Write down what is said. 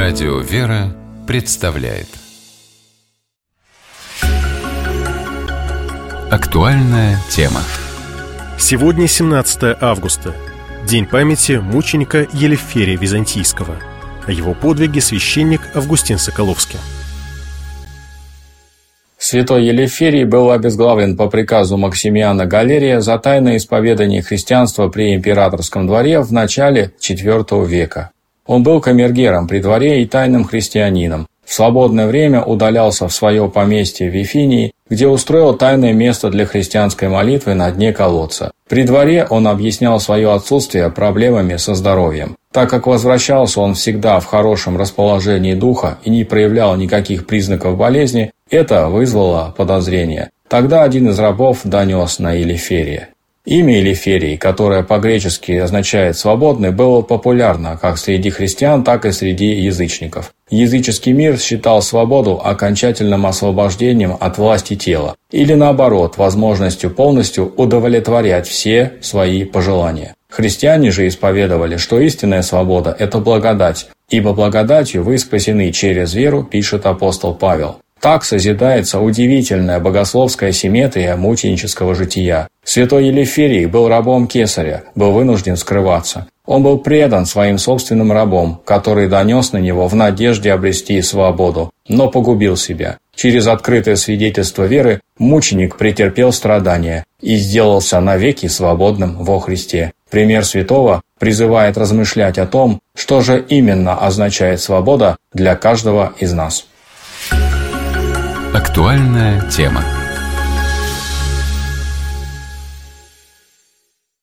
Радио «Вера» представляет актуальная тема. Сегодня 17 августа, день памяти мученика Елеферия Византийского. О его подвиге священник Августин Соколовский. Святой Елеферий был обезглавлен по приказу Максимиана Галерия за тайное исповедание христианства при императорском дворе в начале IV века. Он был камергером при дворе и тайным христианином. В свободное время удалялся в свое поместье в Вифинии, где устроил тайное место для христианской молитвы на дне колодца. При дворе он объяснял свое отсутствие проблемами со здоровьем. Так как возвращался он всегда в хорошем расположении духа и не проявлял никаких признаков болезни, это вызвало подозрение. Тогда один из рабов донес на Елеферия. Имя Елеферий, которое по-гречески означает «свободный», было популярно как среди христиан, так и среди язычников. Языческий мир считал свободу окончательным освобождением от власти тела, или наоборот, возможностью полностью удовлетворять все свои пожелания. Христиане же исповедовали, что истинная свобода – это благодать, ибо благодатью вы спасены через веру, пишет апостол Павел. Так созидается удивительная богословская симметрия мученического жития. Святой Елеферий был рабом кесаря, был вынужден скрываться. Он был предан своим собственным рабом, который донес на него в надежде обрести свободу, но погубил себя. Через открытое свидетельство веры мученик претерпел страдания и сделался навеки свободным во Христе. Пример святого призывает размышлять о том, что же именно означает свобода для каждого из нас. Актуальная тема.